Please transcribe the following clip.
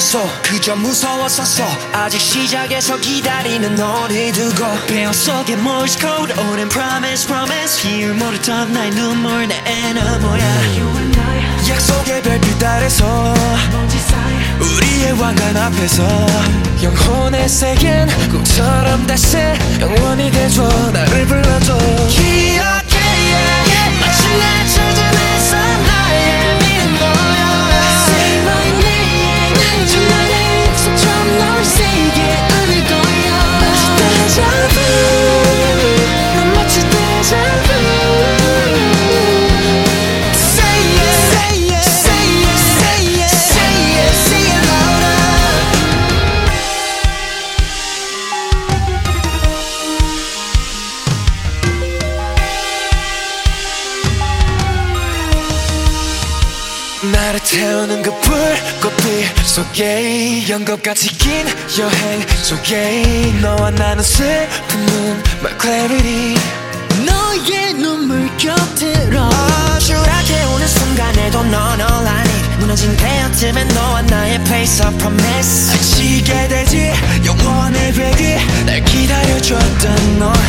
아니었어 그저 무서웠었어 아직 시작에서 기다리는 너를 두고 폐허 속의 Morse code 오랜 promise 이유 모르던 나의 눈물 내 에너모야 약속의 별빛 아래서 우리의 왕관 앞에서 영혼의 세계는 꿈처럼 다시 영원히 돼줘 나를 불러줘 기억해 마침내 찾아내서 나의 미모야 Say my name 주말의 약속처럼 널 세게 안을 거야 마치 데자부 난 마치 데자부 나를 태우는 그 불꽃빛 속에 연극같이 긴 여행 속에 너와 나는 슬픈 눈물 clarity 너의 눈물 곁으로 추락해 오는 순간에도 넌 all I need 무너진 배어쯤엔 너와 나의 place of promise 지게 되지 영원의 ready 날 기다려줬던 너